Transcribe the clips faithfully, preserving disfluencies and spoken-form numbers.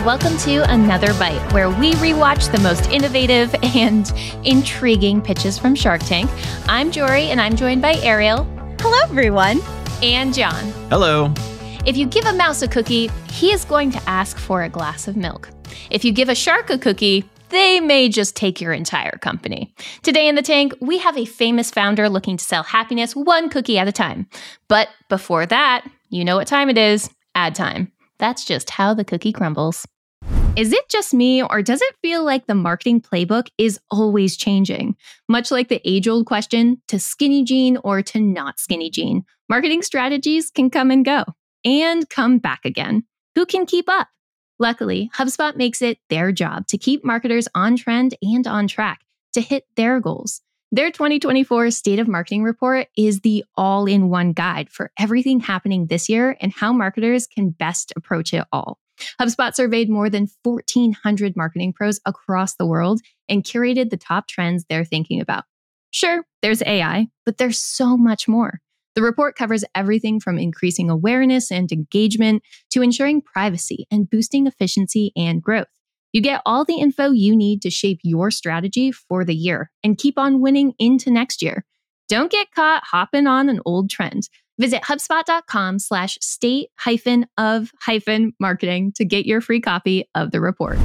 welcome to Another Bite, where we rewatch the most innovative and intriguing pitches from Shark Tank. I'm Jory, and I'm joined by Ariel. Hello, everyone. And John. Hello. If you give a mouse a cookie, he is going to ask for a glass of milk. If you give a shark a cookie, they may just take your entire company. Today in the tank, we have a famous founder looking to sell happiness one cookie at a time. But before that, you know what time it is. Ad time. That's just how the cookie crumbles. Is it just me, or does it feel like the marketing playbook is always changing? Much like the age-old question, to skinny jean or to not skinny jean, marketing strategies can come and go, and come back again. Who can keep up? Luckily, HubSpot makes it their job to keep marketers on trend and on track to hit their goals. Their twenty twenty-four State of Marketing Report is the all-in-one guide for everything happening this year and how marketers can best approach it all. HubSpot surveyed more than fourteen hundred marketing pros across the world and curated the top trends they're thinking about. Sure, there's A I, but there's so much more. The report covers everything from increasing awareness and engagement to ensuring privacy and boosting efficiency and growth. You get all the info you need to shape your strategy for the year and keep on winning into next year. Don't get caught hopping on an old trend. Visit HubSpot.com slash state hyphen of hyphen marketing to get your free copy of the report.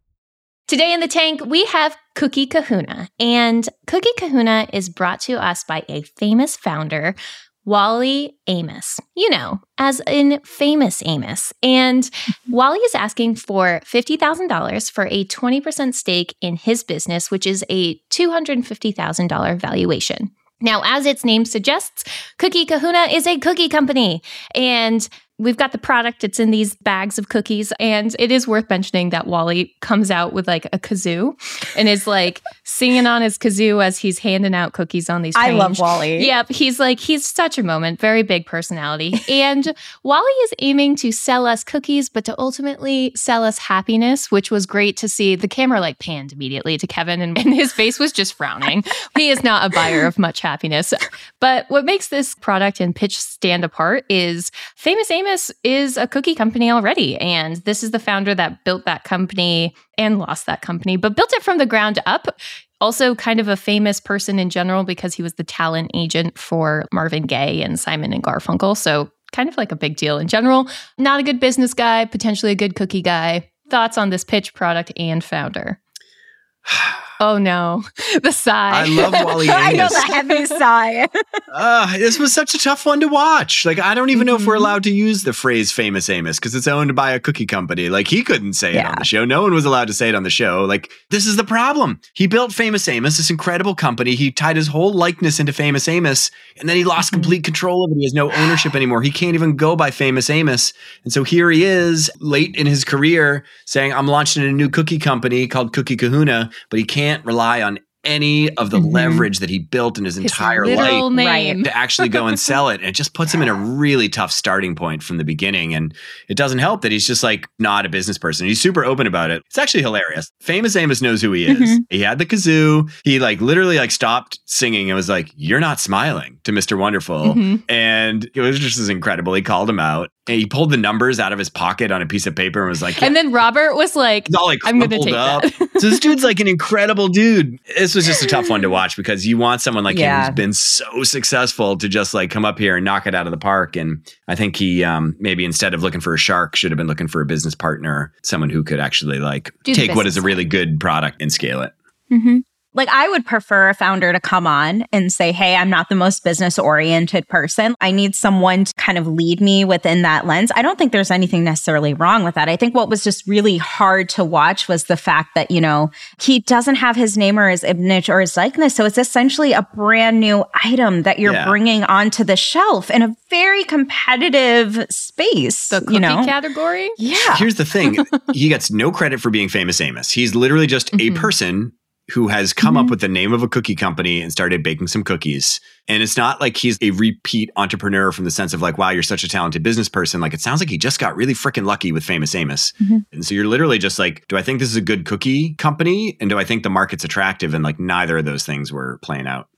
Today in the tank, we have Cookie Kahuna. And Cookie Kahuna is brought to us by a famous founder, Wally Amos, you know, as in Famous Amos. And Wally is asking for fifty thousand dollars for a twenty percent stake in his business, which is a two hundred fifty thousand dollars valuation. Now, as its name suggests, Cookie Kahuna is a cookie company. And we've got the product. It's in these bags of cookies. And it is worth mentioning that Wally comes out with like a kazoo and is like singing on his kazoo as he's handing out cookies on these trains. I love Wally. Yep. He's like, he's such a moment, very big personality. And Wally is aiming to sell us cookies, but to ultimately sell us happiness, which was great to see. The camera like panned immediately to Kevin and, and his face was just frowning. He is not a buyer of much happiness. But what makes this product and pitch stand apart is Famous Amos is a cookie company already. And this is the founder that built that company and lost that company, but built it from the ground up. Also kind of a famous person in general because he was the talent agent for Marvin Gaye and Simon and Garfunkel. So kind of like a big deal in general. Not a good business guy, potentially a good cookie guy. Thoughts on this pitch, product, and founder? Oh no, the sigh. I love Wally Amos. I know the heavy sigh. uh, this was such a tough one to watch. Like, I don't even know mm-hmm. if we're allowed to use the phrase Famous Amos because it's owned by a cookie company. Like, he couldn't say yeah. it on the show. No one was allowed to say it on the show. Like, this is the problem. He built Famous Amos, this incredible company. He tied his whole likeness into Famous Amos, and then he lost mm-hmm. complete control of it. He has no ownership anymore. He can't even go by Famous Amos. And so here he is late in his career saying, I'm launching a new cookie company called Cookie Kahuna, but he can't rely on any of the mm-hmm. leverage that he built in his, his entire life name. to actually go and sell it. And it just puts him in a really tough starting point from the beginning. And it doesn't help that he's just like not a business person. He's super open about it. It's actually hilarious. Famous Amos knows who he is. Mm-hmm. He had the kazoo. He like literally like stopped singing and was like, "You're not smiling," to Mister Wonderful. Mm-hmm. And it was just as incredible. He called him out. And he pulled the numbers out of his pocket on a piece of paper and was like, yeah. And then Robert was like, all, like I'm going to take up. that. So this dude's like an incredible dude. This was just a tough one to watch because you want someone like yeah. him who's been so successful to just like come up here and knock it out of the park. And I think he um, maybe instead of looking for a shark, should have been looking for a business partner, someone who could actually like Do take what is a really good product and scale it. Mm-hmm. Like, I would prefer a founder to come on and say, hey, I'm not the most business-oriented person. I need someone to kind of lead me within that lens. I don't think there's anything necessarily wrong with that. I think what was just really hard to watch was the fact that, you know, he doesn't have his name or his image or his likeness. So it's essentially a brand new item that you're yeah. bringing onto the shelf in a very competitive space. The cookie you know? category? Yeah. Here's the thing. He gets no credit for being Famous Amos. He's literally just mm-hmm. a person who has come mm-hmm. up with the name of a cookie company and started baking some cookies. And it's not like he's a repeat entrepreneur from the sense of like, wow, you're such a talented business person. Like, it sounds like he just got really freaking lucky with Famous Amos. Mm-hmm. And so you're literally just like, do I think this is a good cookie company? And do I think the market's attractive? And like, neither of those things were playing out.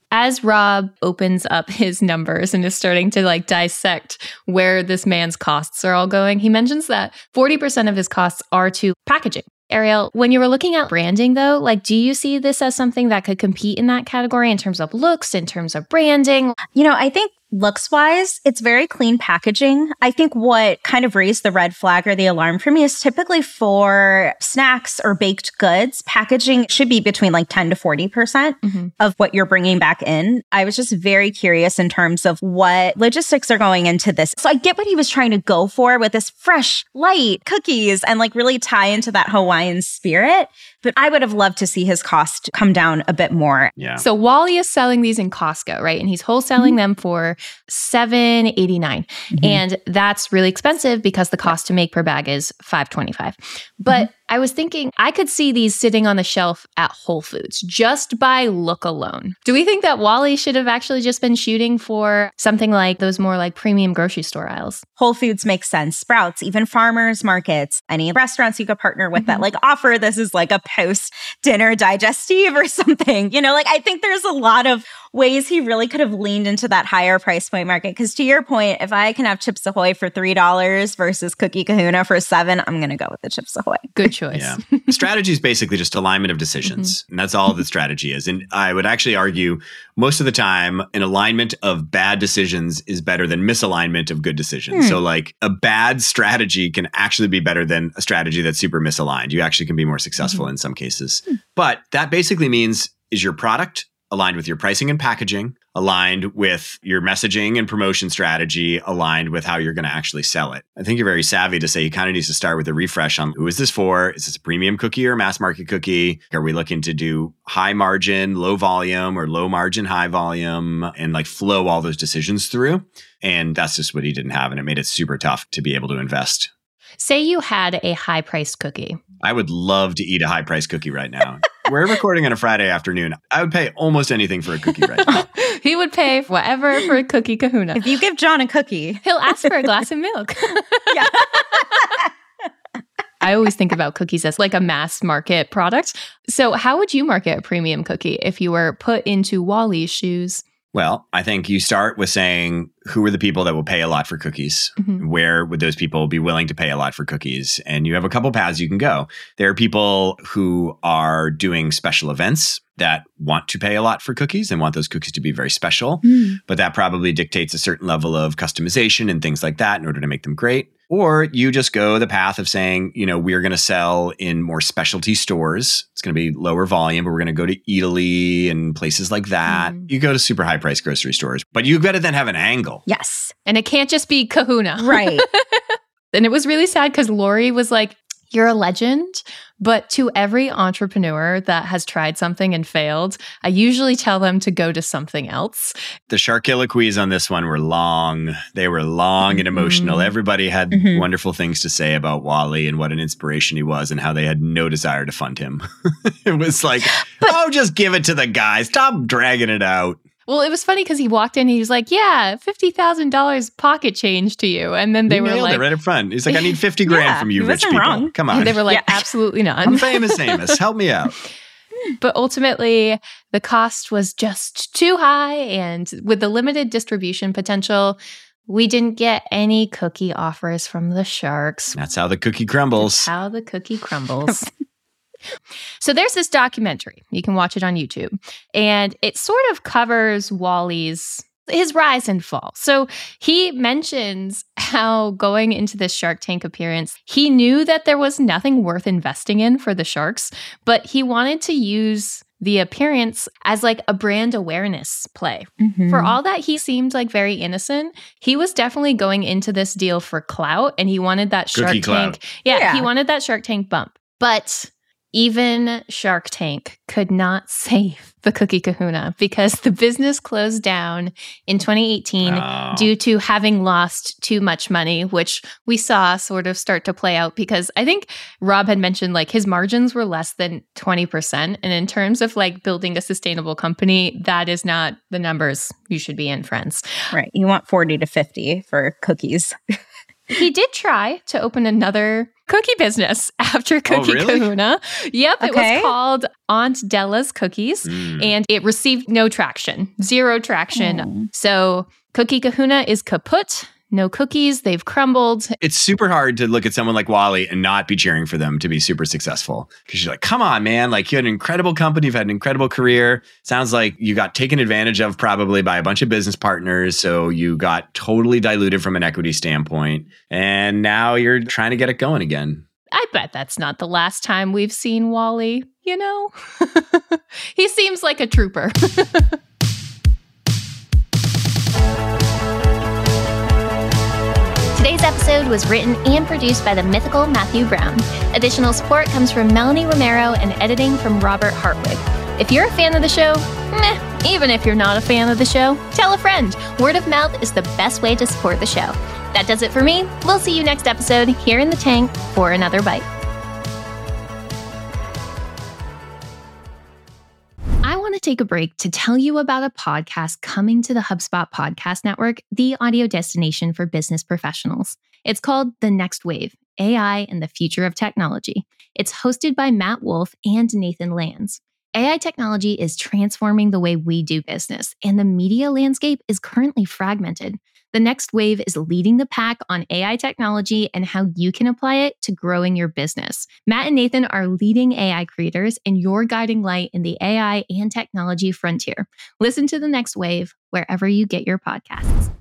As Rob opens up his numbers and is starting to like dissect where this man's costs are all going, he mentions that forty percent of his costs are to packaging. Ariel, when you were looking at branding though, like, do you see this as something that could compete in that category in terms of looks, in terms of branding? You know, I think looks wise, it's very clean packaging. I think what kind of raised the red flag or the alarm for me is typically for snacks or baked goods, packaging should be between like ten to forty percent mm-hmm. of what you're bringing back in. I was just very curious in terms of what logistics are going into this. So I get what he was trying to go for with this fresh, light cookies and like really tie into that Hawaiian spirit. But I would have loved to see his cost come down a bit more. Yeah. So Wally is selling these in Costco, right? And he's wholesaling mm-hmm. them for seven eighty-nine. Mm-hmm. And that's really expensive because the cost to make per bag is five twenty-five. But mm-hmm. I was thinking I could see these sitting on the shelf at Whole Foods just by look alone. Do we think that Wally should have actually just been shooting for something like those more like premium grocery store aisles? Whole Foods makes sense. Sprouts, even farmers markets, any restaurants you could partner with mm-hmm. that like offer this is like a post-dinner digestive or something. You know, like I think there's a lot of ways he really could have leaned into that higher price point market. Because to your point, if I can have Chips Ahoy for three dollars versus Cookie Kahuna for seven, I'm going to go with the Chips Ahoy. Good choice. Yeah. Strategy is basically just alignment of decisions. Mm-hmm. And that's all the strategy is. And I would actually argue most of the time, an alignment of bad decisions is better than misalignment of good decisions. Hmm. So like a bad strategy can actually be better than a strategy that's super misaligned. You actually can be more successful mm-hmm. in some cases. Hmm. But that basically means, is your product aligned with your pricing and packaging, aligned with your messaging and promotion strategy, aligned with how you're going to actually sell it? I think you're very savvy to say you kind of need to start with a refresh on who is this for? Is this a premium cookie or a mass market cookie? Are we looking to do high margin, low volume, or low margin, high volume, and like flow all those decisions through? And that's just what he didn't have. And it made it super tough to be able to invest. Say you had a high priced cookie. I would love to eat a high priced cookie right now. We're recording on a Friday afternoon. I would pay almost anything for a cookie right now. He would pay whatever for a Cookie Kahuna. If you give John a cookie, he'll ask for a glass of milk. Yeah. I always think about cookies as like a mass market product. So how would you market a premium cookie if you were put into Wally's shoes? Well, I think you start with saying, who are the people that will pay a lot for cookies? Mm-hmm. Where would those people be willing to pay a lot for cookies? And you have a couple paths you can go. There are people who are doing special events that want to pay a lot for cookies and want those cookies to be very special. Mm. But that probably dictates a certain level of customization and things like that in order to make them great. Or you just go the path of saying, you know, we're going to sell in more specialty stores. It's going to be lower volume, but we're going to go to Italy and places like that. Mm. You go to super high price grocery stores, but you've got to then have an angle. Yes. And it can't just be Kahuna. Right. And it was really sad because Lori was like, you're a legend. But to every entrepreneur that has tried something and failed, I usually tell them to go to something else. The Sharkiloquies on this one were long. They were long and emotional. Mm-hmm. Everybody had mm-hmm. wonderful things to say about Wally and what an inspiration he was and how they had no desire to fund him. It was like, but, oh, just give it to the guy. Stop dragging it out. Well, it was funny because he walked in and he was like, yeah, fifty thousand dollars pocket change to you. And then they he were nailed like, it right up front. He's like, I need fifty grand yeah, from you rich people. Wrong. Come on. And they were like, yeah. absolutely not. I'm famous Amos. Help me out. But ultimately, the cost was just too high. And with the limited distribution potential, we didn't get any cookie offers from the Sharks. That's how the cookie crumbles. That's how the cookie crumbles. So there's this documentary. You can watch it on YouTube. And it sort of covers Wally's, his rise and fall. So he mentions how going into this Shark Tank appearance, he knew that there was nothing worth investing in for the Sharks, but he wanted to use the appearance as like a brand awareness play. Mm-hmm. For all that he seemed like very innocent, he was definitely going into this deal for clout, and he wanted that Shark Cookie Tank. clout. Yeah, yeah, he wanted that Shark Tank bump. But even Shark Tank could not save the Cookie Kahuna because the business closed down in twenty eighteen oh. due to having lost too much money, which we saw sort of start to play out because I think Rob had mentioned like his margins were less than twenty percent. And in terms of like building a sustainable company, that is not the numbers you should be in, friends. Right. You want forty to fifty for cookies. He did try to open another cookie business after Cookie oh, really? Kahuna. Yep, it Okay. was called Aunt Della's Cookies, Mm. and it received no traction, zero traction. Oh. So Cookie Kahuna is kaput. No cookies. They've crumbled. It's super hard to look at someone like Wally and not be cheering for them to be super successful. Because you're like, come on, man. Like, you had an incredible company. You've had an incredible career. Sounds like you got taken advantage of probably by a bunch of business partners. So you got totally diluted from an equity standpoint. And now you're trying to get it going again. I bet that's not the last time we've seen Wally, you know? He seems like a trooper. Today's episode was written and produced by the mythical Matthew Brown. Additional support comes from Melanie Romero and editing from Robert Hartwig. If you're a fan of the show, meh, even if you're not a fan of the show, tell a friend. Word of mouth is the best way to support the show. That does it for me. We'll see you next episode here in the tank for another bite. I want to take a break to tell you about a podcast coming to the HubSpot Podcast Network, the audio destination for business professionals. It's called The Next Wave, A I and the Future of Technology. It's hosted by Matt Wolf and Nathan Lands. A I technology is transforming the way we do business, and the media landscape is currently fragmented. The Next Wave is leading the pack on A I technology and how you can apply it to growing your business. Matt and Nathan are leading A I creators and your guiding light in the A I and technology frontier. Listen to The Next Wave wherever you get your podcasts.